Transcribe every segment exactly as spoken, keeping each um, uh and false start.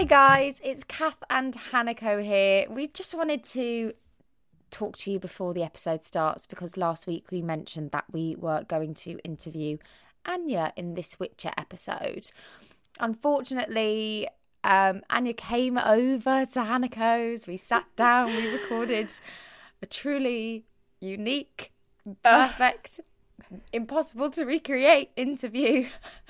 Hi guys, it's Kath and Hanako here. We just wanted to talk to you before the episode starts because last week we mentioned that we were going to interview Anya in this Witcher episode. Unfortunately, um, Anya came over to Hanako's. We sat down, we recorded a truly unique, perfect, impossible to recreate interview.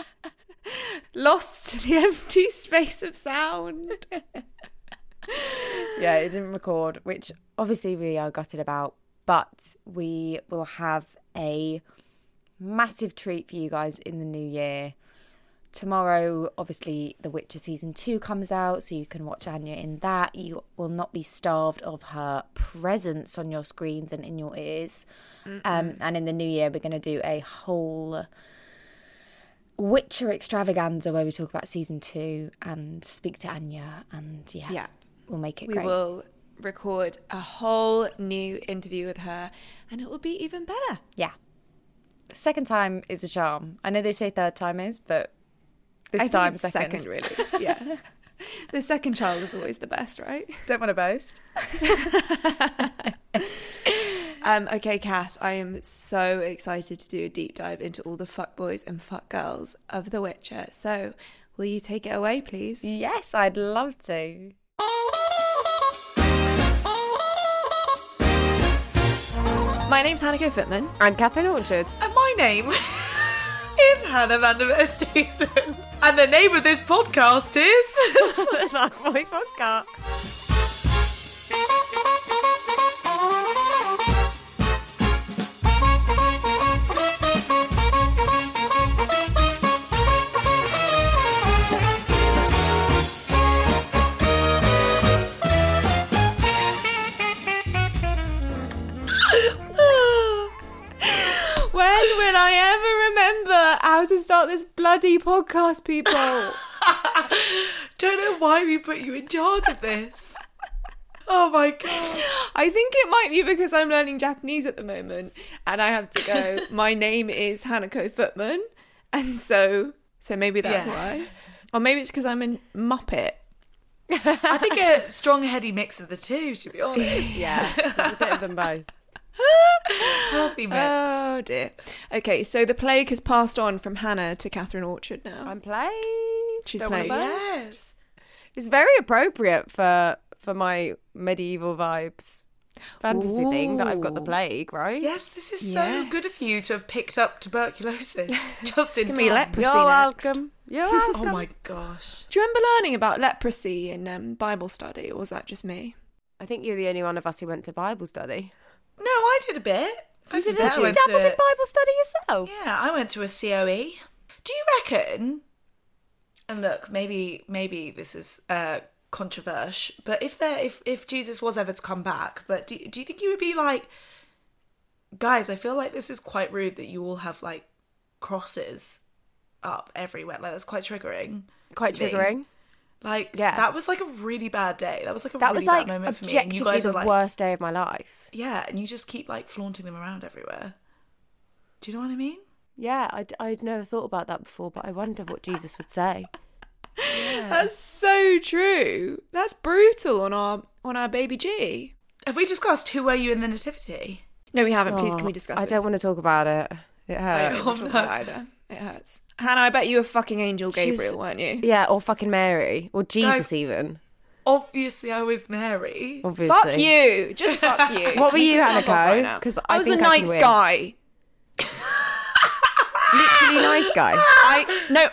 Lost in the empty space of sound. Yeah, it didn't record, which obviously we are gutted about, but we will have a massive treat for you guys in the new year. Tomorrow, obviously, The Witcher Season two comes out, so you can watch Anya in that. You will not be starved of her presence on your screens and in your ears. Um, and in the new year, we're going to do a whole Witcher extravaganza where we talk about season two and speak to Anya, and yeah, Yeah. we'll make it We great. will record a whole new interview with her and it will be even better. Yeah. The second time is a charm. I know they say third time is, but this I think time it's second. second, really. Yeah. The second child is always the best, right? Don't want to boast. Um, okay, Kath, I am so excited to do a deep dive into all the fuckboys and fuckgirls of The Witcher. So, will you take it away, please? Yes, I'd love to. My name's Hanako Footman. I'm Catherine Orchard. And my name is Hannah van der Verstegen. And the name of this podcast is The Fuckboy Podcast. When will I ever remember how to start this bloody podcast, people? Don't know why we put you in charge of this. Oh my god. I think it might be because I'm learning Japanese at the moment and I have to go, my name is Hanako Footman. And so, so maybe that's Yeah. why. Or maybe it's because I'm a Muppet. I think a strong heady mix of the two, to be honest. Yeah, there's a bit of them both. Healthy mix. Oh dear. Okay, so the plague has passed on from Hannah to Catherine Orchard now. I'm played. She's Don't wanna played. boast. Yes. It's very appropriate for for my medieval vibes fantasy thing that I've got the Ooh. plague, right? Yes, this is so Yes. good of you to have picked up tuberculosis just in Can time. be leprosy You're next. welcome. You're welcome. Oh my gosh. Do you remember learning about leprosy in um, Bible study, or was that just me? I think you're the only one of us who went to Bible study. No, I did a bit. I Did did a bit. I you went dabble to- in Bible study yourself? Yeah, I went to a C O E. Do you reckon? And look, maybe maybe this is uh, controversial, but if there, if if Jesus was ever to come back, but do do you think you would be like, guys? I feel like this is quite rude that you all have like crosses up everywhere. Like that's quite triggering. Quite to me. triggering. Like Yeah. that was like a really bad day. That was like a That really was like bad moment for me. And objectively you guys the are like, worst day of my life. yeah, and you just keep like flaunting them around everywhere. Do you know what I mean? Yeah, I'd, I'd never thought about that before, but I wonder what Jesus would say. That's so true. That's brutal on our on our baby G. Have we discussed who were you in the nativity? No, we haven't. Please, Oh, can we discuss I this? don't want to talk about it. It I hurts. don't want to talk about it either. It hurts. Hannah, I bet you were fucking Angel She was- Gabriel, weren't you? Yeah, or fucking Mary. Or Jesus No. even. Obviously, I was Mary. Obviously. Fuck you. Just fuck you. What were you, Fuck off right Hanako? now. Because I I was the think I can nice win. guy. Literally nice guy. I no.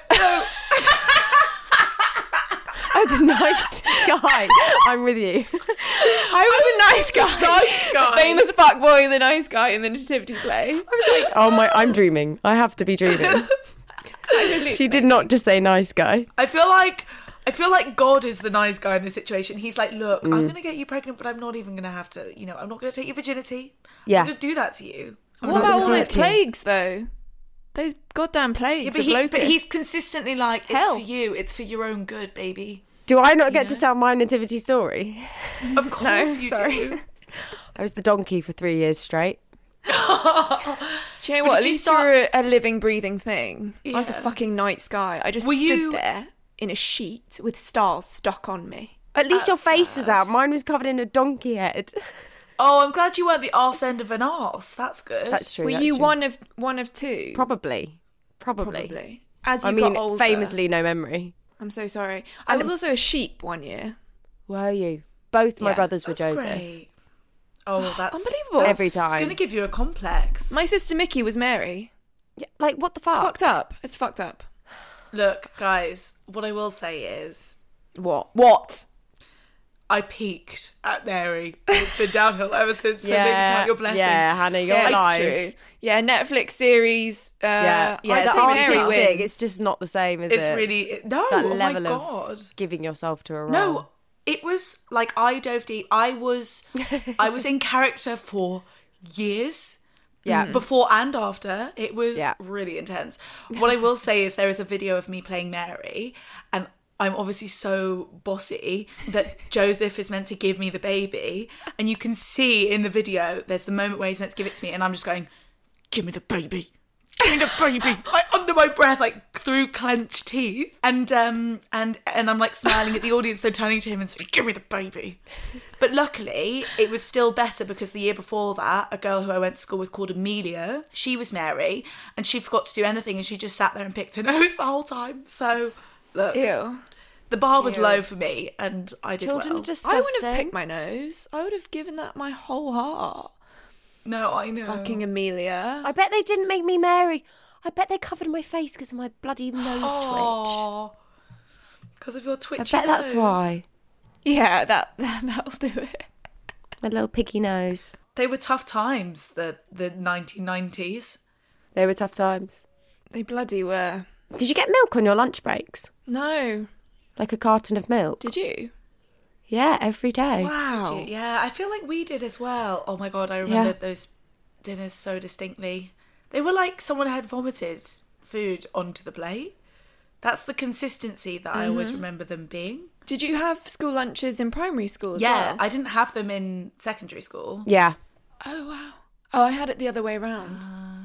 Oh, the nice guy. I'm with you. I was a nice guy. nice guy. The famous fuckboy, the nice guy in the nativity play. I was like, oh my, I'm dreaming. I have to be dreaming. She did not just say nice guy. I feel like I feel like God is the nice guy in this situation. He's like, look, I'm gonna get you pregnant, but I'm not even gonna have to. You know, I'm not gonna take your virginity. Yeah. I'm gonna do that to you. I'm What not about gonna all do those it to you. plagues, though? Those goddamn plagues Yeah, but, of he, locusts. but he's consistently like, it's Hell. for you. It's for your own good, baby. Do I not get know? to tell my nativity story? Of course you sorry. do. I was the donkey for three years straight. Do you know But what? did At you least start- you're a, a living, breathing thing. I was a Yeah. fucking night sky. I just Were stood you- there. in a sheet with stars stuck on me. At least That's your face was sad. out. Mine was covered in a donkey head. Oh, I'm glad you weren't the arse end of an arse. That's good. That's true. Were that's you true. one of one of two? Probably. Probably. Probably. As you I mean, got older. famously no memory. I'm so sorry. I was also a sheep one year. Were you? Both my Yeah, brothers were That's Joseph. great. Oh, that's Unbelievable. That's Every time. going to give you a complex. My sister Mickey was Mary. Yeah, like, what the It's fuck? fucked up. It's fucked up. Look, guys, what I will say is What? What? I peaked at Mary. It's been downhill ever since. So maybe Yeah, count your blessings. yeah, Hannah, you're Yeah, alive. it's true. Yeah, Netflix series. Uh, Yeah, yeah, yeah. I'd The say Mary artistic, wins. it's just not the same, is It's it? really no. that oh level my of god. giving yourself to a role. No, it was like I dove deep. I was, I was in character for years. Yeah. Before and after. It was Yeah. really intense. What I will say is there is a video of me playing Mary, and I'm obviously so bossy that Joseph is meant to give me the baby, and you can see in the video there's the moment where he's meant to give it to me, and I'm just going, "Give me the baby." Give me the baby, like under my breath, like through clenched teeth, and um, and and I'm like smiling at the audience. They're turning to him and saying, "Give me the baby." But luckily, it was still better because the year before that, a girl who I went to school with called Amelia, she was Mary, and she forgot to do anything, and she just sat there and picked her nose the whole time. So look, Ew. the bar was Ew. low for me, and I did Children well. are just I wouldn't have picked my nose. I would have given that my whole heart. No, I know. Fucking Amelia. I bet they didn't make me Mary. I bet they covered my face because of my bloody nose Oh, because of your twitch. twitchy I bet that's nose. why. Yeah, that that'll do it. My little piggy nose. They were tough times, the the nineteen nineties. They were tough times. They bloody were. Did you get milk on your lunch breaks? No. Like a carton of milk? Did you? Yeah, every day. Wow. Yeah, I feel like we did as well. Oh my god, I remember Yeah. those dinners so distinctly. They were like someone had vomited food onto the plate. That's the consistency that I always remember them being. Did you have school lunches in primary school as Yeah, well? I didn't have them in secondary school. Yeah. Oh, wow. Oh, I had it the other way around.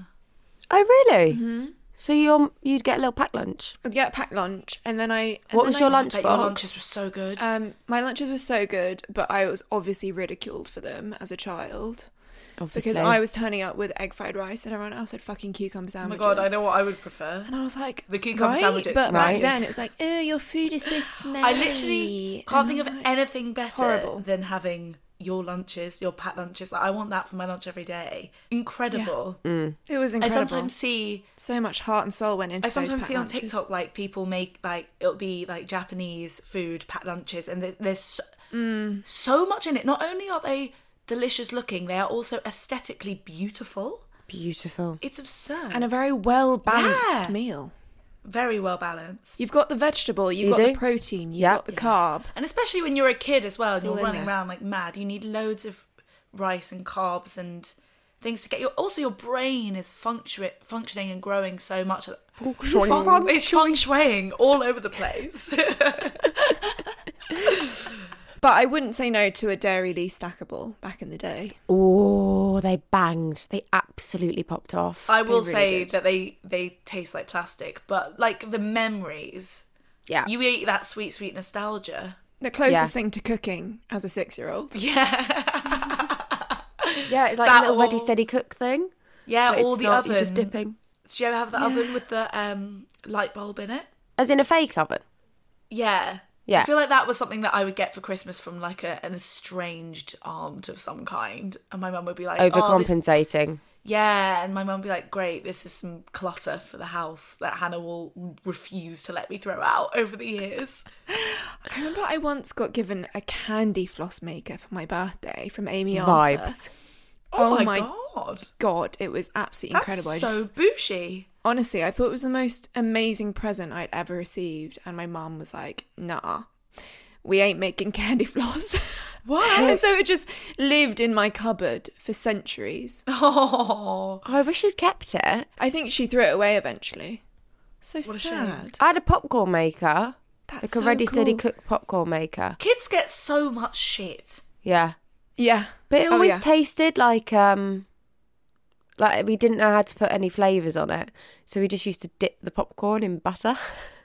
Oh, really? Mm-hmm. So you're, you'd get a little packed lunch? I'd get a packed lunch, and then I... And What then was your I- lunch But box? your lunches were so good. Um, my lunches were so good, but I was obviously ridiculed for them as a child. Obviously. Because I was turning up with egg fried rice and everyone else had fucking cucumber oh my sandwiches. god, I know what I would prefer. And I was like, The cucumber right? sandwiches. But Right. back then it was like, oh, your food is so smelly. I literally can't And think of I'm like, anything better horrible. than having your lunches, your packed lunches. Like, I want that for my lunch every day. Incredible. It was I incredible. sometimes see so much heart and soul went into I those sometimes packed see on lunches. TikTok like people make like it'll be like Japanese food packed lunches, and there- there's so, so much in it. Not only are they delicious looking, they are also aesthetically beautiful. Beautiful. It's absurd And a very well balanced Yeah. meal. very well balanced. You've got the vegetable, you've You got do? the protein, you've Yeah. got the carb. And especially when you're a kid as well, and all you're in running there. around like mad, you need loads of rice and carbs and things to get your. Also, your brain is function functioning and growing so much. Feng It's feng shuiing all over the place. But I wouldn't say no to a Dairy Lee stackable back in the day. Oh, they banged. They absolutely popped off. I will really say did. that they they taste like plastic, but like the memories, Yeah. you eat that sweet sweet nostalgia. The closest Yeah. thing to cooking as a six-year-old. Yeah, yeah, it's like that a little ready, all- steady cook thing. yeah. But Or it's the not, oven. you're just dipping. Did you ever have the oven with the um light bulb in it? As in a fake oven. Yeah. Yeah. I feel like that was something that I would get for Christmas from like a, an estranged aunt of some kind. And my mum would be like, oh, this... Overcompensating. yeah. And my mum would be like, great, this is some clutter for the house that Hannah will refuse to let me throw out over the years. I remember I once got given a candy floss maker for my birthday from Amy Arthur. Vibes. Oh, Oh my, my God. God, it was absolutely That's incredible. I so just, boushy. honestly, I thought it was the most amazing present I'd ever received. And my mum was like, nah, we ain't making candy floss. What? And so it just lived in my cupboard for centuries. Oh. Oh, I wish you'd kept it. I think she threw it away eventually. So What a shame. sad. I had a popcorn maker. That's Like a so ready, steady cool. cook popcorn maker. Kids get so much shit. Yeah. Yeah. But it Oh, always yeah. tasted like um like we didn't know how to put any flavours on it. So we just used to dip the popcorn in butter.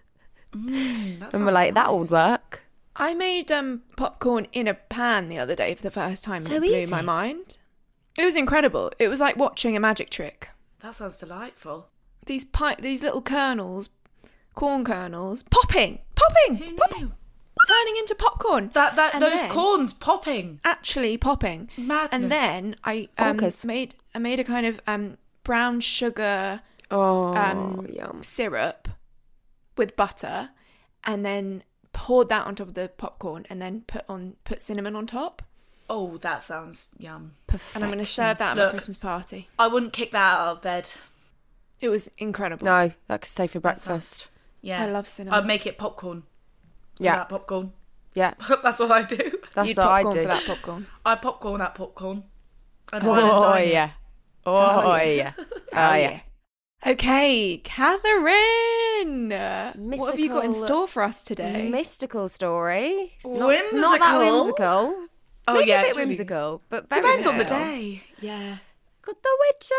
Mm, that And we're sounds like, that nice. would work. I made um popcorn in a pan the other day for the first time, So and it blew easy. my mind. It was incredible. It was like watching a magic trick. That sounds delightful. These pi- these little kernels, corn kernels, popping, popping, Who popping, knew? turning into popcorn. That that And those then- corns popping. Actually popping. Madness. And then I um, Bonkers. made I made a kind of um brown sugar Oh, um yum. syrup with butter, and then poured that on top of the popcorn, and then put on put cinnamon on top. Oh, that sounds yum. And I'm going to serve that at my Look. Christmas party. I wouldn't kick that out of bed. It was incredible. No, that could stay for That sounds- breakfast. Yeah. I love cinnamon. I'd make it popcorn. Yeah. For that popcorn. Yeah, That's what I do. that's You'd what I popcorn do. for that popcorn. I popcorn that popcorn. I'd wine and Oh, dine it. yeah. Oh, yeah. Oh, yeah. Okay, Catherine. What have you got in Mystical- store for us today? Mystical story. Whimsical. Not that whimsical. Oh, Maybe yeah, a bit it's really- whimsical, but very Depends on the mystical. day. Yeah. Got The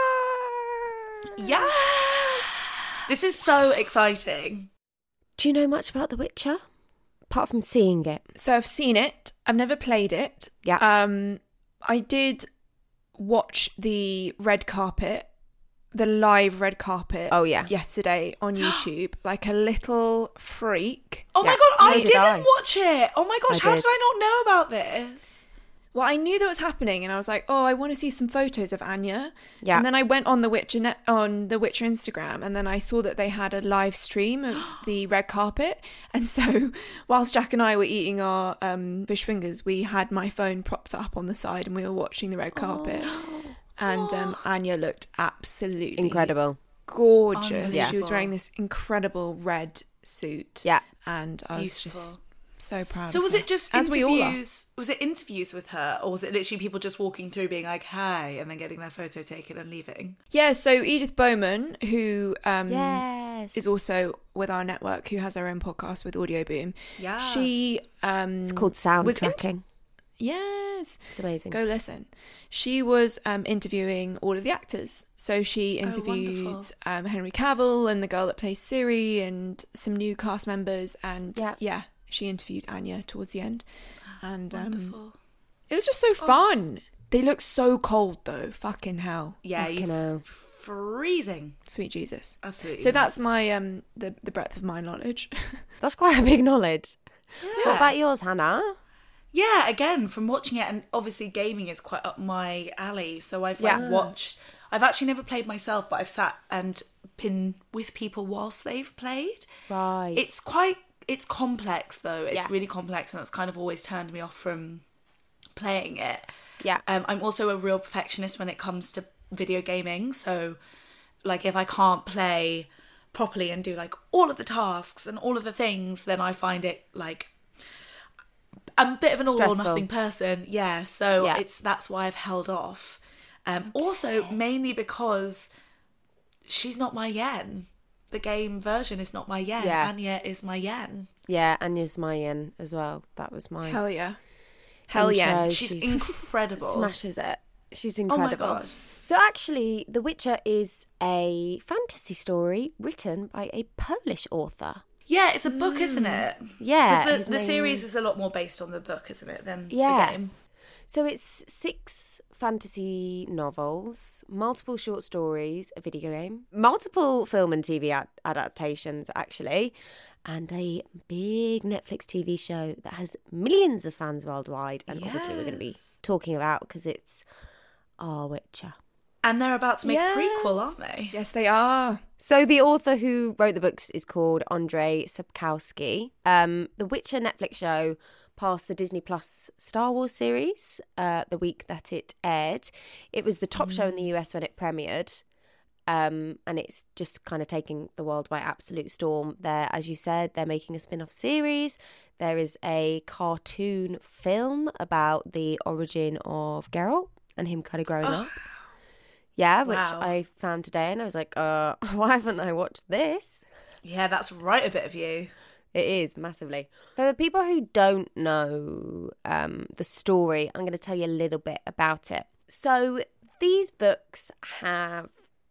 Witcher. Yes. This is so exciting. Do you know much about The Witcher? Apart from seeing it. So I've seen it. I've never played it. Yeah. Um, I did watch the red carpet, the live red carpet. Oh, yeah. Yesterday on YouTube, like a little freak. Oh my Yeah, god, I so did didn't I. watch it. Oh my gosh, I how did. did I not know about this? Well, I knew that was happening, and I was like, "Oh, I want to see some photos of Anya." Yeah. And then I went on the Witcher net, on the Witcher Instagram, and then I saw that they had a live stream of the red carpet. And so, whilst Jack and I were eating our um, fish fingers, we had my phone propped up on the side, and we were watching the red carpet. And um, Anya looked absolutely Incredible. gorgeous. Yeah. She was wearing this incredible red suit. Yeah. And I was Beautiful. just so proud. So of was her. it just As we all are. interviews? Was it interviews with her, or was it literally people just walking through, being like, "Hi," and then getting their photo taken and leaving? Yeah, so Edith Bowman, who um, Yes. is also with our network, who has her own podcast with Audio Boom. Yeah. She um, It's called sound was int- tracking. yes, It's amazing. go listen. She was um, interviewing all of the actors. So she interviewed wonderful. um, Henry Cavill and the girl that plays Siri and some new cast members. And Yeah. yeah, she interviewed Anya towards the end. And um, Wonderful. it was just so fun. They look so cold though. Fucking hell. Yeah, Fucking you hell. freezing. Sweet Jesus. Absolutely. So that's my um the, the breadth of my knowledge. That's quite a big knowledge. yeah. What about yours, Hannah? Yeah, again, from watching it, and obviously gaming is quite up my alley. So I've like Yeah. watched. I've actually never played myself, but I've sat and been with people whilst they've played. Right. It's quite. It's complex though. It's Yeah. really complex, and that's kind of always turned me off from playing it. Yeah. Um, I'm also a real perfectionist when it comes to video gaming. So, like, if I can't play properly and do like all of the tasks and all of the things, then I find it like I'm a bit of an all or Stressful. nothing person. Yeah. So Yeah. it's that's why I've held off. Um, Also, mainly because she's not my yen. The game version is not my yen. Yeah. Anya is my yen. Yeah, Anya's my in as well. That was my Hell yeah. Hell yeah. intro. She's She's- incredible. smashes it. She's Oh my incredible. god. So actually, The Witcher is a fantasy story written by a Polish author. Yeah, it's a book, isn't it? Yeah, Because his the, the name series is- is a lot more based on the book, isn't it, than Yeah. the game? So it's six fantasy novels, multiple short stories, a video game, multiple film and T V ad- adaptations, actually, and a big Netflix T V show that has millions of fans worldwide. And obviously, we're going to be talking about because it's Our Witcher. And they're about to make Yes. a prequel, aren't they? Yes, they are. So the author who wrote the books is called Andrzej Sapkowski. Um, the Witcher Netflix show passed the Disney Plus Star Wars series uh, the week that it aired. It was the top show in the U S when it premiered. Um, and it's just kind of taking the world by absolute storm. There, as you said, they're making a spin-off series. There is a cartoon film about the origin of Geralt and him kind of growing up. Yeah, which Wow. I found today, and I was like, uh, why haven't I watched this? Yeah, that's right a bit of you. It is, massively. For the people who don't know um, the story, I'm going to tell you a little bit about it. So these books have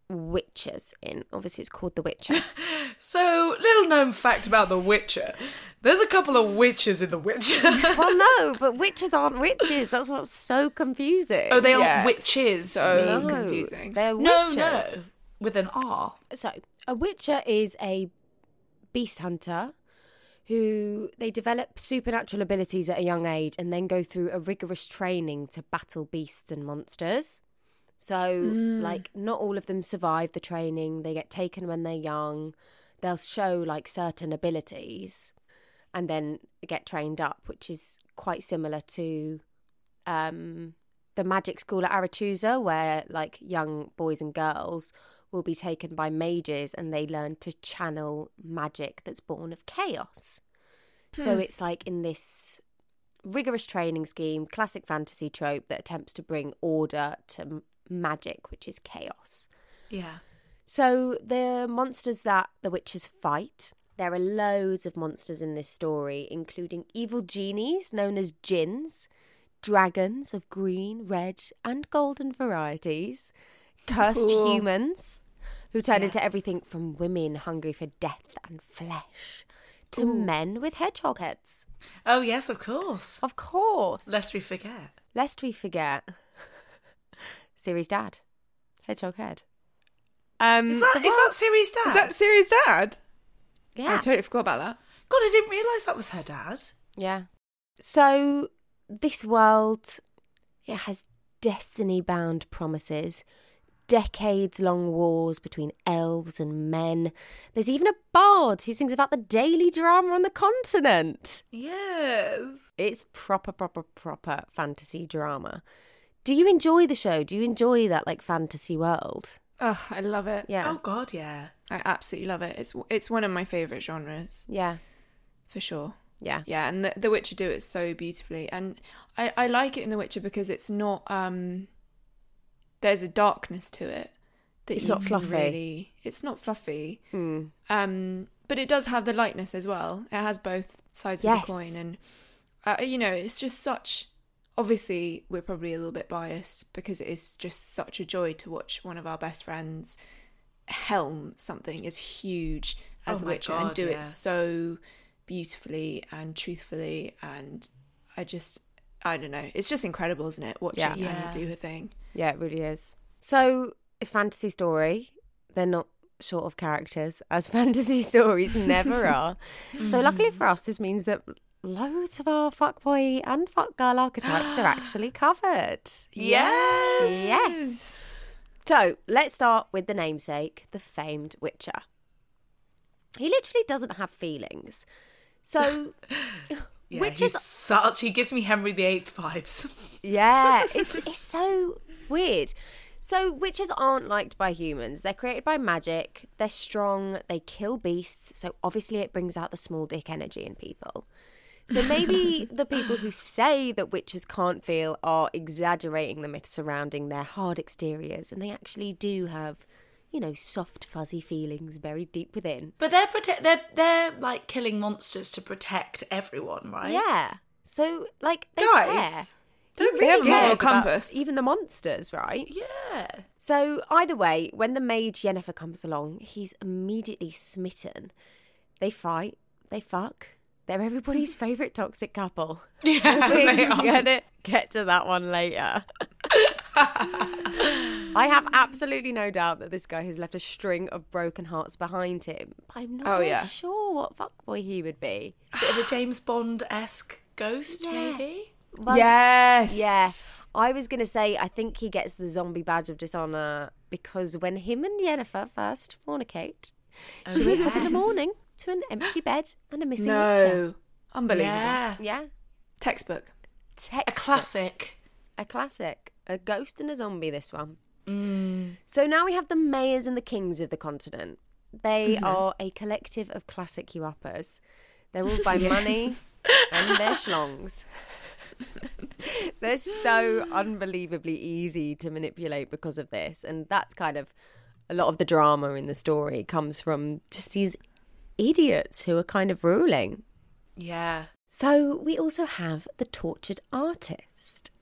witches in. Obviously, it's called The Witcher. So, little known fact about The Witcher. There's a couple of witches in The Witcher. Well, no, but witches aren't witches. That's what's so confusing. Oh, they aren't Yeah, witches. so No, confusing. They're No, witches. no. With an R. So, a witcher is a beast hunter who they develop supernatural abilities at a young age and then go through a rigorous training to battle beasts and monsters. So, like, not all of them survive the training. They get taken when they're young. They'll show, like, certain abilities and then get trained up, which is quite similar to um, the magic school at Aretusa, where, like, young boys and girls will be taken by mages and they learn to channel magic that's born of chaos. So it's like in this rigorous training scheme, classic fantasy trope that attempts to bring order to m- magic, which is chaos. Yeah. So the monsters that the witches fight, there are loads of monsters in this story, including evil genies known as djinns, dragons of green, red and golden varieties, cursed Cool. humans who turn into Yes. everything from women hungry for death and flesh to Ooh. men with hedgehog heads. Oh, yes, of course. Of course. Lest we forget. Lest we forget. Siri's dad. Hedgehog head. Um, Is that, the is that Siri's dad? Is that Siri's dad? I yeah. totally forgot about that. God, I didn't realise that was her dad. Yeah. So this world, it has destiny-bound promises, decades-long wars between elves and men. There's even a bard who sings about the daily drama on the continent. Yes. It's proper, proper, proper fantasy drama. Do you enjoy the show? Do you enjoy that, like, fantasy world? Oh, I love it. Yeah. Oh, God, yeah. I absolutely love it. It's it's one of my favourite genres, Yeah. for sure. Yeah. Yeah, and the, the Witcher do it so beautifully. And I, I like it in The Witcher because it's not... um there's a darkness to it. That It's you not can fluffy. Really, it's not fluffy. Mm. Um, but it does have the lightness as well. It has both sides of Yes. the coin. And, uh, you know, it's just such... Obviously, we're probably a little bit biased because it is just such a joy to watch one of our best friends helm something as huge as Oh The my Witcher and God, do yeah. it so beautifully and truthfully. And I just, I don't know, it's just incredible, isn't it? Watching Yeah. Anya Yeah. do her thing. Yeah, it really is. So, a fantasy story. They're not short of characters, as fantasy stories never are. So, luckily for us, this means that loads of our fuckboy and fuckgirl archetypes are actually covered. Yes. Yes. So, let's start with the namesake, the famed Witcher. He literally doesn't have feelings. So, Yeah, Witches- he's such... He gives me Henry the Eighth vibes. yeah, it's it's so weird. So witches aren't liked by humans. They're created by magic. They're strong. They kill beasts. So obviously it brings out the small dick energy in people. So maybe the people who say that witches can't feel are exaggerating the myth surrounding their hard exteriors, and they actually do have, you know, soft, fuzzy feelings buried deep within. But they're protect. They're they're like killing monsters to protect everyone, right? Yeah. So like they Guys, care. don't They have really a moral care about- compass. Even the monsters, right? Yeah. So either way, when the maid Yennefer comes along, he's immediately smitten. They fight, they fuck. They're everybody's favourite toxic couple. Yeah, We're they are. gonna get to that one later. I have absolutely no doubt that this guy has left a string of broken hearts behind him. But I'm not Oh, really yeah. sure what fuckboy he would be. Bit of a James Bond-esque ghost, Yeah. maybe. Well, Yes. Yeah. I was going to say, I think he gets the zombie badge of dishonour because when him and Yennefer first fornicate, she Oh, wakes up in the yes. morning to an empty bed and a missing witcher. No. Unbelievable. Yeah. Yeah. Textbook. A Textbook. classic. A classic. A ghost and a zombie, this one. Mm. So now we have the mayors and the kings of the continent. They Mm-hmm. are a collective of classic you-uppers. They're ruled by money and their schlongs. They're so unbelievably easy to manipulate because of this. And that's kind of a lot of the drama in the story comes from just these idiots who are kind of ruling. Yeah. So we also have the tortured artist.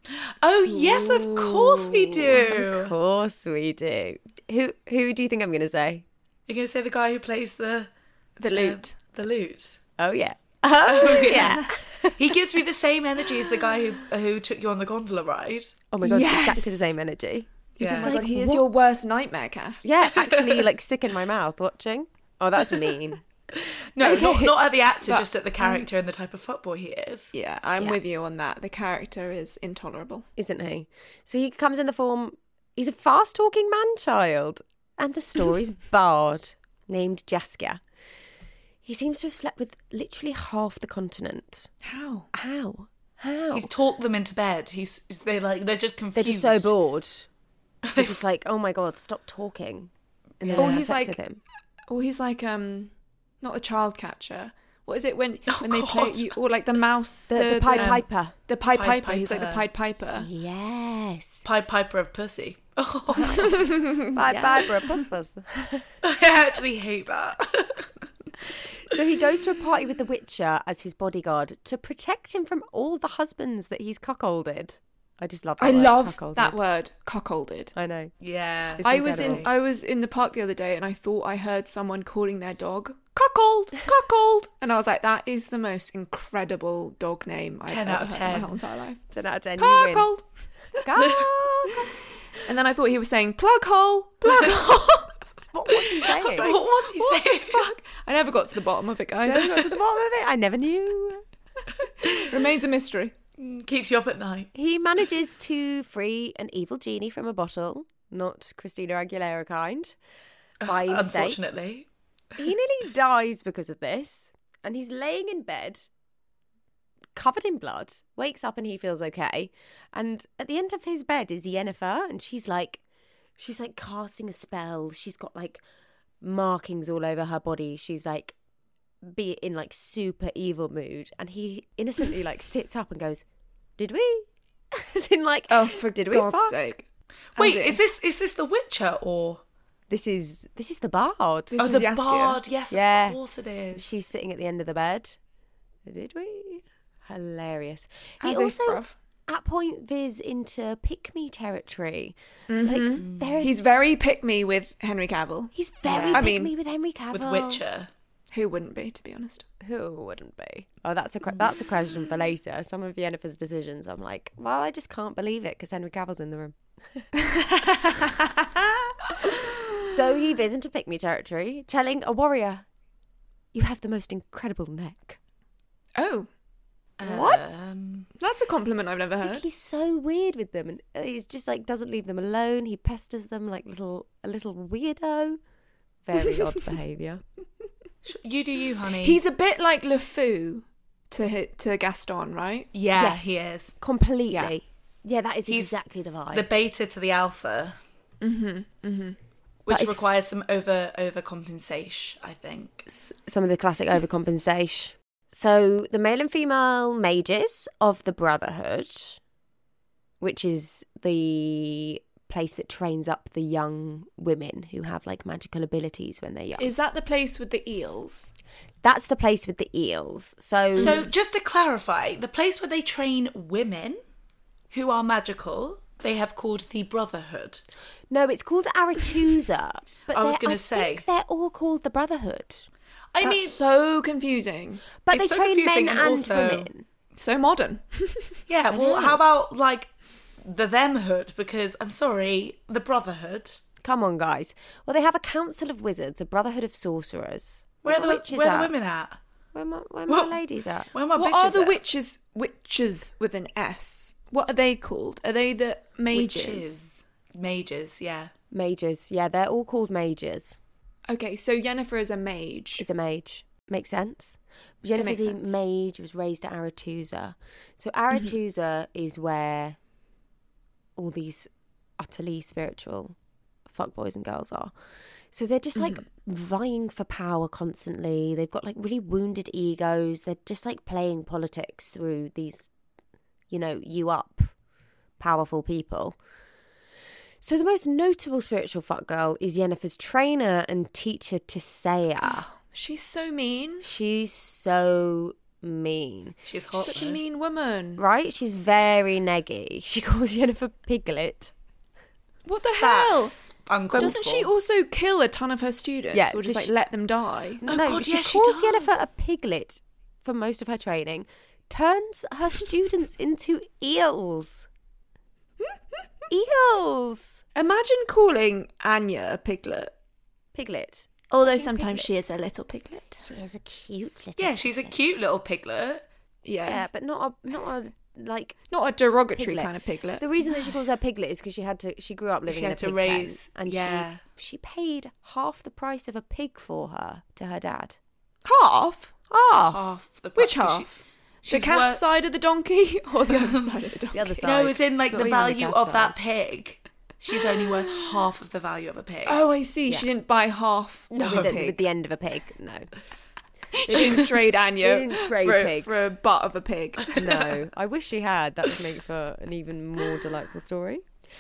Oh, yes, of course we do. Of course we do. Who who do you think I'm going to say? You're going to say the guy who plays the The lute. uh, the lute. Oh, yeah. Oh, yeah. He gives me the same energy as the guy who who took you on the gondola ride. Oh, my God. Yes. Exactly the same energy. Yeah. Just Oh like, like, he is what? your worst nightmare, Kath. Yeah, actually, like, sick in my mouth watching. Oh, that's mean. No, not, not at the actor, But- just at the character and the type of fuckboy he is. Yeah, I'm Yeah. with you on that. The character is intolerable. Isn't he? So he comes in the form, he's a fast-talking man-child. And the story's bard named Jaskier. He seems to have slept with literally half the continent. How? How? How? He's talked them into bed. He's they like they're just They're confused. just so bored. They're just like, oh my God, stop talking. And then Or they have he's sex like- with him. Or he's like, um, not a child catcher. What is it when Oh, when they play God. you, or like the mouse, The, the Pied Piper. the Pied Pied Piper. He's like the Piper. Pied Piper. Yes. Pied Piper of pussy. Oh, Pied Piper, a puss puss. I actually hate that. So he goes to a party with the Witcher as his bodyguard to protect him from all the husbands that he's cuckolded. I just love that I word, love cuckolded. that word, cuckolded. I know. Yeah. It's I was in incredible. I was in the park the other day and I thought I heard someone calling their dog cuckold, cuckold, and I was like, that is the most incredible dog name I've ten ever out of heard ten. in my whole entire life. ten out of ten, you win. Cuckold. Cuckold. And then I thought he was saying plug hole, plug hole. What was he saying? What was he saying? Fuck. I never got to the bottom of it, guys. I got to the bottom of it. I never knew. Remains a mystery. Keeps you up at night. He manages to free an evil genie from a bottle, not Christina Aguilera kind, by mistake. Unfortunately. He nearly dies because of this, and he's laying in bed, covered in blood, wakes up and he feels okay. And at the end of his bed is Yennefer, and she's like, she's like casting a spell. She's got like markings all over her body. She's like, be in like super evil mood, and he innocently like sits up and goes, "Did we?" As in like, Oh, for did we God's fuck? sake. Wait, As is this is this The Witcher or This is this is the bard. This oh is the Jaskier. Bard? Yes, Yeah. of course it is. She's sitting at the end of the bed. Did we? Hilarious. He As if, also bruv. at point veers into pick-me territory. Like there, He's very pick me with Henry Cavill. he's very Yeah. I pick-me mean, with Henry Cavill. With Witcher. Who wouldn't be, to be honest? Who wouldn't be? Oh, that's a que- that's a question for later. Some of Yennefer's decisions, I'm like, well, I just can't believe it because Henry Cavill's in the room. So he veers into pick-me territory, telling a warrior, "You have the most incredible neck." Oh, What? Um, that's a compliment I've never Like, heard. he's so weird with them, and he's just like doesn't leave them alone. He pesters them like little a little weirdo. Very odd behaviour. sh- you do you, honey. He's a bit like LeFou to hit, to Gaston, right? yeah, Yes. he is. Completely. Yeah. Yeah, that is He's exactly the vibe. The beta to the alpha. Mm-hmm. Mm-hmm. Which That is- requires some over overcompensation, I think. Some of the classic overcompensation. So the male and female mages of the Brotherhood, which is the place that trains up the young women who have like magical abilities when they're young. Is that the place with the eels? That's the place with the eels. So, So just to clarify, the place where they train women who are magical, they have called the Brotherhood. no, it's called Aretusa. But I was they're- gonna say. think they're all called the Brotherhood. I That's mean, so confusing. But It's they so train men confusing and, and also- women. So modern. yeah, well, how about like the Themhood? Because I'm sorry, the Brotherhood. Come on, guys. Well, they have a council of wizards, a brotherhood of sorcerers. Where are the, witches where are at? the women at? Where my, where my What? ladies at? Where are my What bitches are the at? witches? Witches with an S. What are they called? Are they the mages? Witches. Mages, yeah. Mages. Yeah, they're all called mages. Okay, so Yennefer is a mage. Is a mage. Makes sense. makes Jennifer's a sense. mage, was raised at Aretusa. So Aretusa is where all these utterly spiritual fuckboys and girls are. So they're just like vying for power constantly. They've got like really wounded egos. They're just like playing politics through these, you know, you up powerful people. So the most notable spiritual fuck girl is Yennefer's trainer and teacher Tissaia. She's so mean. She's so mean. She's hot. Such a though. mean woman. Right? She's very neggy. She calls Yennefer Piglet. What the hell? That's uncalled Doesn't she for. also kill a ton of her students? Yeah, or just so like she- let them die? Oh, no, God, she yeah, she calls does. Yennefer a piglet for most of her training, turns her students into eels. Eels. Imagine calling Anya a piglet. Piglet. Although sometimes she is a little piglet. She is a cute little Yeah, she's a cute little piglet. Yeah. Yeah, but not a not a like Not a derogatory Piglet. kind of piglet. the reason that she calls her Piglet is because she had to she grew up living She in had a to pig raise- pen, and yeah. she she paid half the price of a pig for her to her dad. Half? Half. Half the Which price. So half? She, The she's cat worth- side of the donkey or the other side of the donkey? The other side. No, it's in like Not the even the value cat of side. that pig. She's only worth half of the value of a pig. Oh, I see. She didn't buy half No, of with, a the, pig. with the end of a pig. No, She didn't trade Anya They didn't trade for, pigs. for a butt of a pig. no. I wish she had. That would make for an even more delightful story.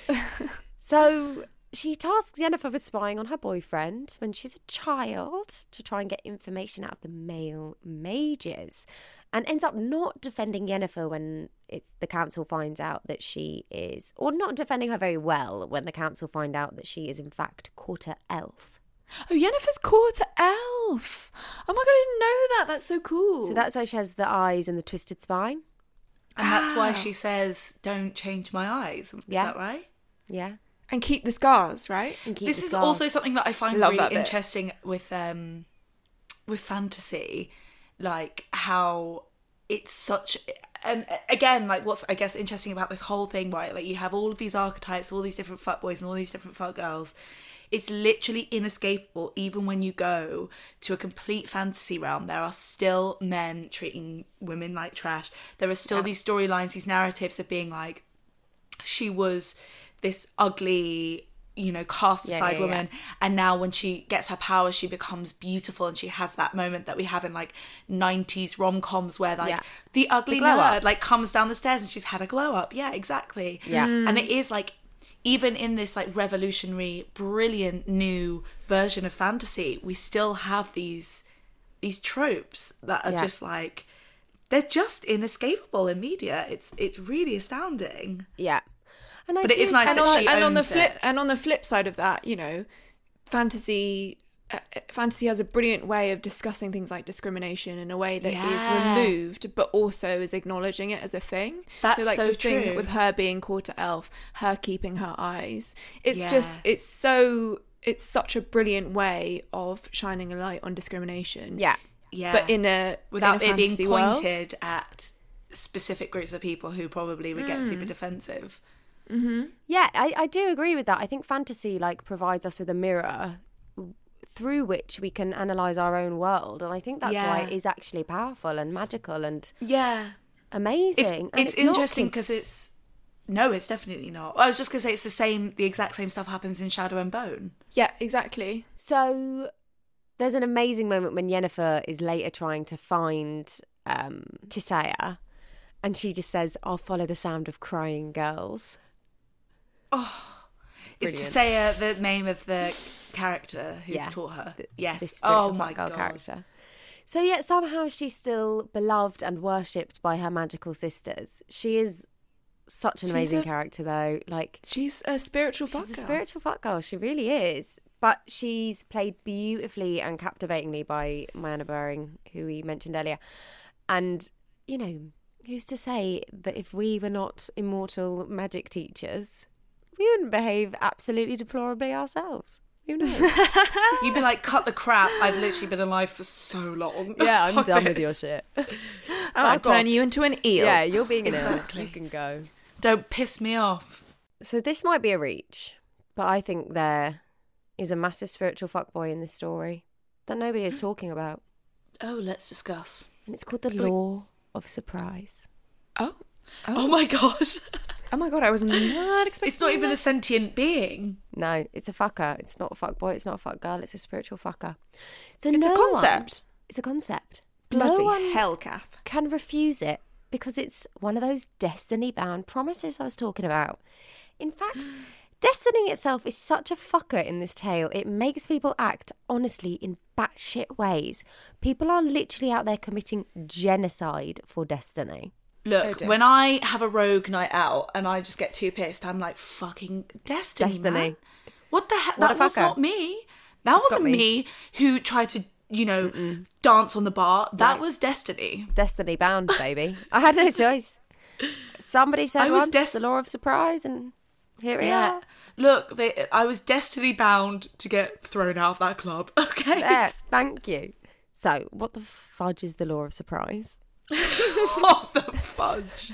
So she tasks Yennefer with spying on her boyfriend when she's a child to try and get information out of the male mages, and ends up not defending Yennefer when it, the council finds out that she is, or not defending her very well when the council find out that she is in fact quarter elf. Oh, Yennefer's quarter elf. Oh my god, I didn't know that. That's so cool. So that's why she has the eyes and the twisted spine. And that's why she says, "Don't change my eyes." Is Yeah. that right? Yeah. And keep the scars, right? And keep This the is scars. also something that I find Love that really bit. interesting with um with fantasy, like how it's such. And again, like what's I guess interesting about this whole thing, right? Like you have all of these archetypes, all these different fuckboys and all these different fuckgirls. It's literally inescapable. Even when you go to a complete fantasy realm, there are still men treating women like trash. There are still these storylines, these narratives of being like, she was this ugly, you know, cast Yeah, aside yeah, woman, and now when she gets her powers, she becomes beautiful, and she has that moment that we have in like nineties rom-coms where like Yeah. the ugly The glow nerd up. like comes down the stairs and she's had a glow up. Yeah, exactly. Yeah. Mm. And it is like, even in this like revolutionary, brilliant new version of fantasy, we still have these these tropes that are Yeah. just like, they're just inescapable in media. It's it's really astounding. Yeah. And I But it do- is nice and that on, she and on the owns flip it. and on the flip side of that, you know, fantasy uh, fantasy has a brilliant way of discussing things like discrimination in a way that Yeah. is removed but also is acknowledging it as a thing. That's so like so the thing true. with her being quarter elf, her keeping her eyes. It's Yeah. just it's so it's such a brilliant way of shining a light on discrimination. Yeah. Yeah. But in a without in a it being fantasy world. pointed at specific groups of people who probably would get Mm. super defensive. Yeah, I, I do agree with that. I think fantasy like provides us with a mirror through which we can analyze our own world, and I think that's why Yeah. it is actually powerful and magical and Yeah. amazing. It's, And it's, not interesting kids- because it's no, it's definitely not. I was just gonna say it's the same. The exact same stuff happens in Shadow and Bone. Yeah, exactly. So there's an amazing moment when Yennefer is later trying to find um, Tissaia, and she just says, "I'll follow the sound of crying girls." Is Brilliant. Tissaia the name of the character who Yeah. taught her? Th- yes. This spiritual Oh my girl god. character. So yet somehow she's still beloved and worshipped by her magical sisters. She is such an She's amazing a- character, though. Like She's a spiritual fuck she's a girl. spiritual fuck girl. She really is. But she's played beautifully and captivatingly by Mariana Bering, who we mentioned earlier. And you know, who's to say that if we were not immortal magic teachers, we wouldn't behave absolutely deplorably ourselves? Who knows? You'd be like, cut the crap. I've literally been alive for so long. Yeah, I'm Fuck done with this. your shit. I'll Fuck turn off. you into an eel. Yeah, you're being an Exactly. elf. You can go. Don't piss me off. So this might be a reach, but I think there is a massive spiritual fuckboy in this story that nobody is talking about. Oh, let's discuss. And it's called the law of surprise. Oh. Oh, my god. Oh my god, I was not expecting It's not even that. a sentient being. No, it's a fucker. It's not a fuckboy. It's not a fuck girl. It's a spiritual fucker. So It's no a concept. one- it's a concept. Bloody no one hell, Kath. can refuse it because it's one of those destiny-bound promises I was talking about. In fact, destiny itself is such a fucker in this tale. It makes people act honestly in batshit ways. People are literally out there committing genocide for destiny. Look, Oh, dear. when I have a rogue night out and I just get too pissed, I'm like, fucking destiny, Destiny. man. What the heck? What That a was fucker. not me. That It's wasn't not me. me. who tried to, you know, Mm-mm. dance on the bar. That was destiny. Destiny bound, baby. I had no choice. Somebody said I was once, des- the law of surprise, and here we Yeah. are. Look, they, I was destiny bound to get thrown out of that club. Okay. There, thank you. So, what the fudge is the law of surprise? What the fudge?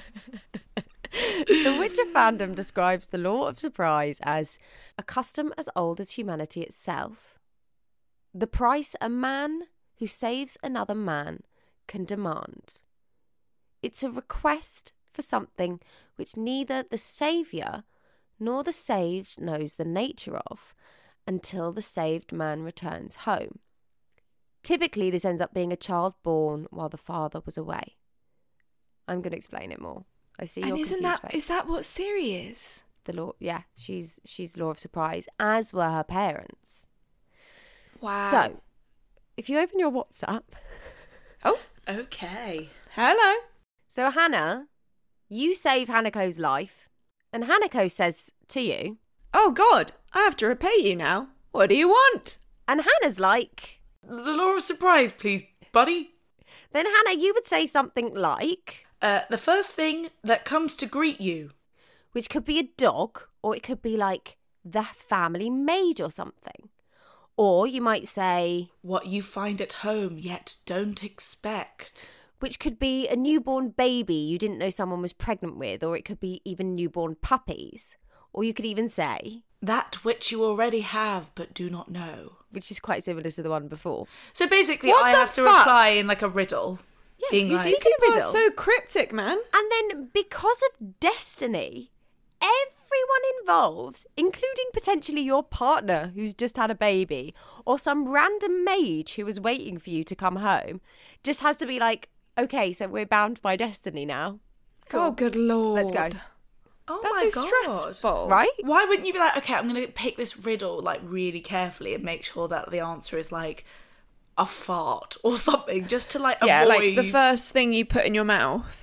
The Witcher fandom describes the law of surprise as a custom as old as humanity itself. The price a man who saves another man can demand. It's a request for something which neither the saviour nor the saved knows the nature of until the saved man returns home. Typically, this ends up being a child born while the father was away. I'm going to explain it more. I see your And isn't confused that face. is that what Siri is? The law, yeah, she's she's law of surprise, as were her parents. Wow. So, if you open your WhatsApp, oh, Okay. hello. so Hannah, you save Hanako's life, and Hanako says to you, Oh God, I have to repay you now. What do you want? and Hannah's like, The law of surprise, please, buddy. then Hannah, you would say something like, Uh, the first thing that comes to greet you. which could be a dog, or it could be like the family maid or something. Or you might say, What you find at home yet don't expect. which could be a newborn baby you didn't know someone was pregnant with, or it could be even newborn puppies. Or you could even say, That which you already have but do not know. which is quite similar to the one before. So basically, What I the have to fuck? reply in like a riddle. Yeah, being you like, speak in a People riddle. are so cryptic, man. And then because of destiny, everyone involved, including potentially your partner who's just had a baby, or some random mage who was waiting for you to come home, just has to be like, okay, so we're bound by destiny now. Oh, good lord. Let's go. oh That's my so God. stressful. Right? Why wouldn't you be like, okay, I'm going to pick this riddle like really carefully and make sure that the answer is like a fart or something, just to like Yeah, avoid. like the first thing you put in your mouth.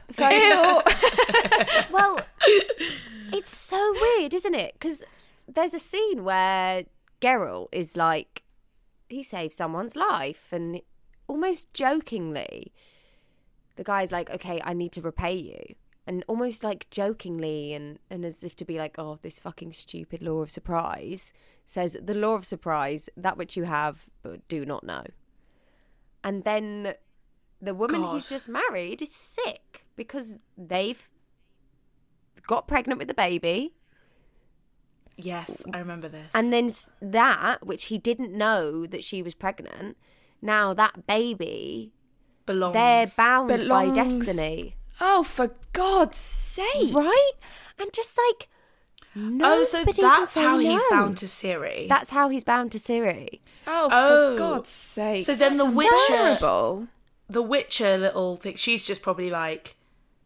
Well, it's so weird, isn't it? Because there's a scene where Geralt is like, he saves someone's life, and almost jokingly, the guy's like, okay, I need to repay you. And almost like jokingly and, and as if to be like, oh, this fucking stupid law of surprise says the law of surprise, that which you have but do not know. And then the woman God. he's just married is sick because they've got pregnant with the baby. Yes, I remember this. And then s- that, which he didn't know that she was pregnant, now that baby, belongs. they're bound by Belongs. destiny. Oh, for God's sake. Right? And just like, nobody Oh, so can that's say how he's no. bound to Siri. That's how he's bound to Ciri. Oh, Oh. for God's sake. So then the That's Witcher- terrible. the Witcher little thing. She's just probably like,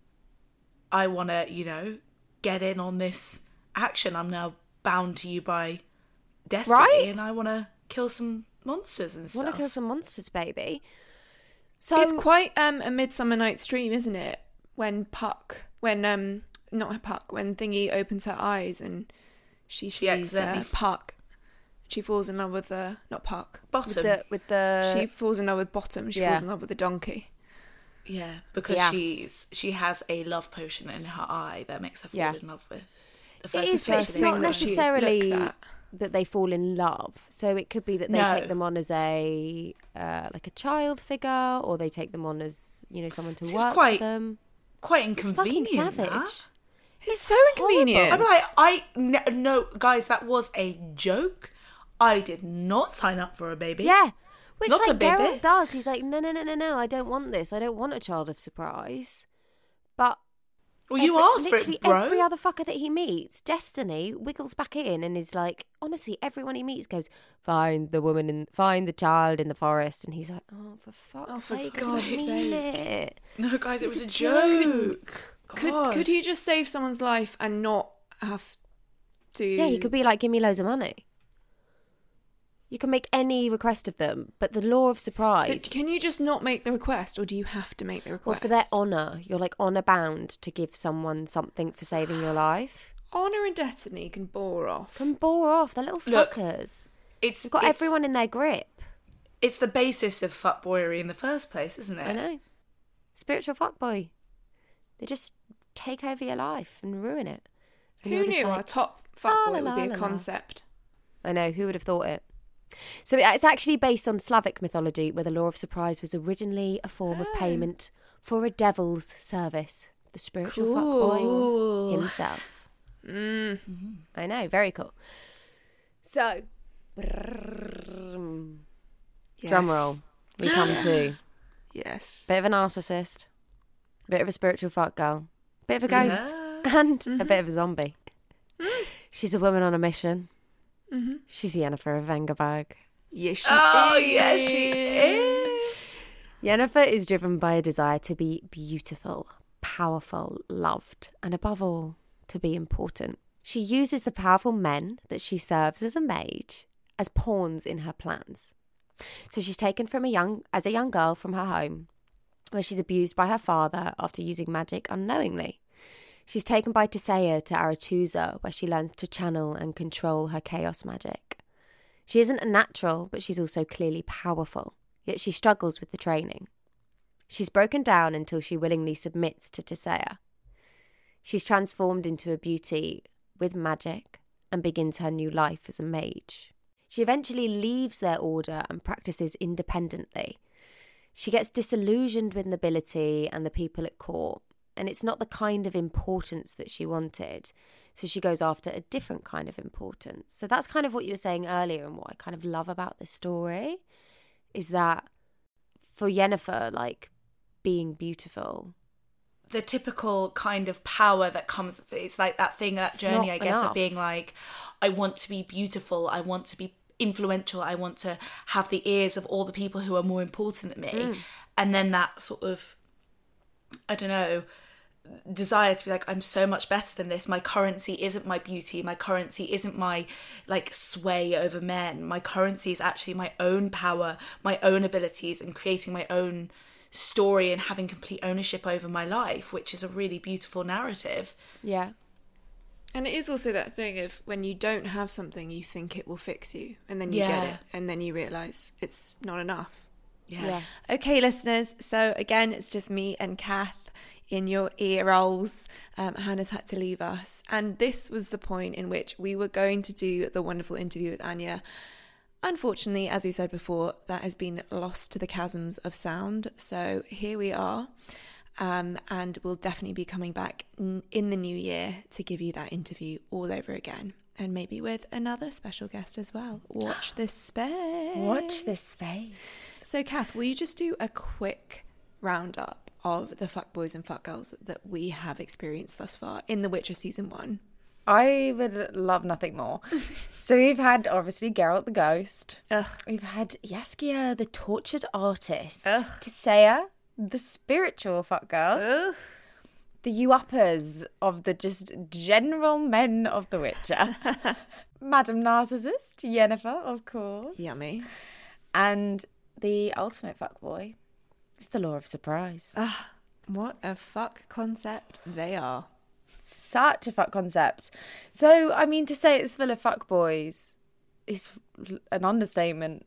I want to, you know, get in on this action. I'm now bound to you by destiny, Right? and I want to kill some monsters and stuff. Want to kill some monsters, baby. So It's quite um, a Midsummer Night's Dream, isn't it? When Puck, when, um, not Puck, when Thingy opens her eyes and she She sees uh, accidentally- Puck. She falls in love with the, not Puck. with Bottom, the with the She falls in love with Bottom. She yeah. falls in love with the donkey. yeah, because Yes. she's she has a love potion in her eye that makes her fall Yeah. in love with. The It first is, but impression it's is not love. she necessarily looks at. that they fall in love. So it could be that they No. take them on as a uh, like a child figure, or they take them on as, you know, someone to Seems work quite for them. Quite It's fucking inconvenient. savage. that. It's so inconvenient. I'm like, I no, no, guys, that was a joke. I did not sign up for a baby. Yeah. Which Not a like baby. Geralt does. He's like, no, no, no, no, no, I don't want this. I don't want a child of surprise. But Well, you every- asked for literally it, bro. every other fucker that he meets, Destiny wiggles back in and is like, honestly, everyone he meets goes, find the woman and find the child in the forest, and he's like, oh, for fuck's Oh, for sake, God's I mean sake. it. No, guys, it It's was a a joke. Could God. could he just save someone's life and not have to? Yeah, he could be like, give me loads of money. You can make any request of them, but the law of surprise. But can you just not make the request, or do you have to make the request? Well, for their honour, you're like honour bound to give someone something for saving your life. Honour and destiny can bore off. Can bore off. They're little Look, fuckers. It's They've got it's, everyone in their grip. It's the basis of fuckboyery in the first place, isn't it? I know. Spiritual fuckboy. They just take over your life and ruin it. And Who you're just knew like, our top "La, fuckboy la, would la, be la, a la." concept? I know, who would have thought it? So it's actually based on Slavic mythology, where the law of surprise was originally a form Oh. of payment for a devil's service. The spiritual Cool. fuckboy himself. Mm. I know, very cool. So, Yes. drum roll. We come to Yes. bit of a narcissist, bit of a spiritual fuck girl, bit of a ghost, Yes. and a bit of a zombie. She's a woman on a mission. Mm-hmm. She's Yennefer of Vengerberg. Yes, she Oh, is. yes, she is. Yennefer is driven by a desire to be beautiful, powerful, loved, and above all, to be important. She uses the powerful men that she serves as a mage as pawns in her plans. So she's taken from a young as a young girl from her home, where she's abused by her father after using magic unknowingly. She's taken by Tissaia to Aretusa, where she learns to channel and control her chaos magic. She isn't a natural, but she's also clearly powerful, yet she struggles with the training. She's broken down until she willingly submits to Tissaia. She's transformed into a beauty with magic and begins her new life as a mage. She eventually leaves their order and practices independently. She gets disillusioned with nobility and the people at court, and it's not the kind of importance that she wanted. So she goes after a different kind of importance. So that's kind of what you were saying earlier, and what I kind of love about this story is that for Yennefer, like, being beautiful, The typical kind of power that comes with it. It's like that thing, that It's journey, not I guess, enough. of being like, I want to be beautiful. I want to be influential. I want to have the ears of all the people who are more important than me. Mm. And then that sort of, I don't know, desire to be like, I'm so much better than this. My currency isn't my beauty. My currency isn't my like sway over men. My currency is actually my own power, my own abilities, and creating my own story and having complete ownership over my life, which is a really beautiful narrative. yeah, And it is also that thing of when you don't have something, you think it will fix you, and then you Yeah. get it, and then you realise it's not enough. Yeah. yeah. Okay, listeners, so again, it's just me and Kath in your ear rolls. Um, Hannah's had to leave us, and this was the point in which we were going to do the wonderful interview with Anya. Unfortunately, as we said before, that has been lost to the chasms of sound, so here we are. Um, and we'll definitely be coming back n- in the new year to give you that interview all over again, and maybe with another special guest as well. Watch this space. Watch this space. So, Kath, will you just do a quick roundup of the fuckboys and fuckgirls that we have experienced thus far in The Witcher season one? I would love nothing more. So we've had, obviously, Geralt the Ghost. Ugh. We've had Yaskia the Tortured Artist. Ugh. Tissaia the Spiritual Fuck Girl. Ugh. The you-uppers of the just general men of The Witcher. Madam Narcissist, Yennefer, of course. Yummy. And the ultimate fuckboy is the Law of Surprise. Ah, what a fuck concept they are. Such a fuck concept. So, I mean, to say it's full of fuckboys is an understatement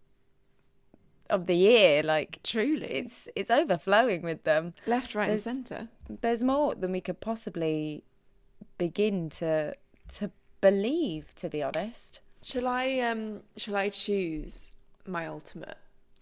of the year. Like, Truly. it's it's overflowing with them. Left, right, There's- and centre. There's more than we could possibly begin to to believe, to be honest. Shall I um shall I choose my ultimate?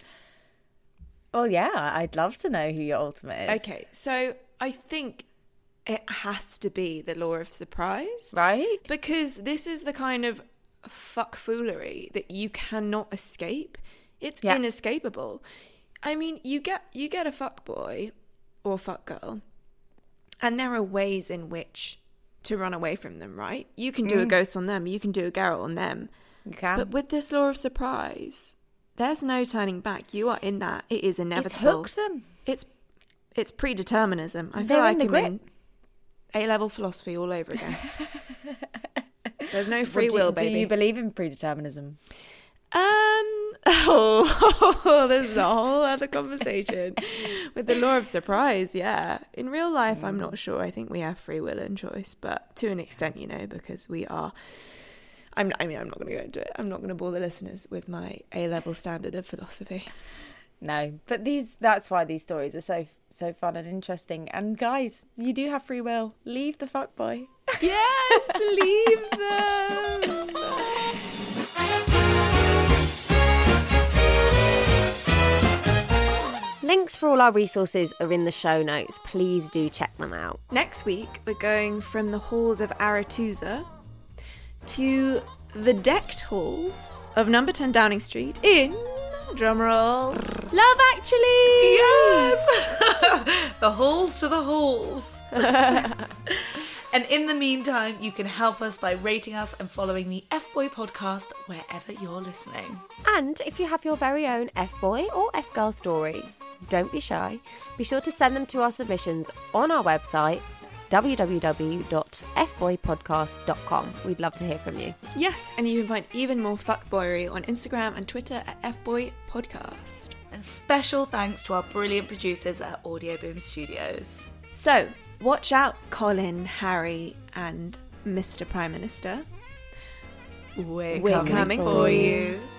Well, yeah, I'd love to know who your ultimate is. Okay, so I think it has to be the Law of Surprise. Right? Because this is the kind of fuck foolery that you cannot escape. It's Yeah. inescapable. I mean, you get you get a fuck boy or fuck girl, and there are ways in which to run away from them, right? You can do a ghost on them, you can do a Geralt on them. You can. But with this Law of Surprise, there's no turning back. You are in that. It is it's inevitable. hooked them. It's it's predeterminism. I feel They're in like the I'm grip. in A-level philosophy all over again. There's no free do, will, do baby. you believe in predeterminism? Um, oh, this is a whole other conversation with the law of surprise. Yeah. In real life, I'm not sure. I think we have free will and choice, but to an extent, you know, because we are, I'm, I mean, I'm not going to go into it. I'm not going to bore the listeners with my A-level standard of philosophy. No, but these, that's why these stories are so, so fun and interesting. And guys, you do have free will. Leave the fuckboy. Yes, leave them. Links for all our resources are in the show notes. Please do check them out. Next week, we're going from the halls of Aretusa to the decked halls of number ten Downing Street in, drumroll, Love Actually! Yes! The halls to the halls. And in the meantime, you can help us by rating us and following the F-Boy podcast wherever you're listening. And if you have your very own F-Boy or F-Girl story, don't be shy. Be sure to send them to our submissions on our website, w w w dot f boy podcast dot com. We'd love to hear from you. Yes, and you can find even more fuckboyery on Instagram and Twitter at F-Boy Podcast. And special thanks to our brilliant producers at Audio Boom Studios. So, watch out, Colin, Harry, and Mister Prime Minister. We're, We're coming, coming for for you.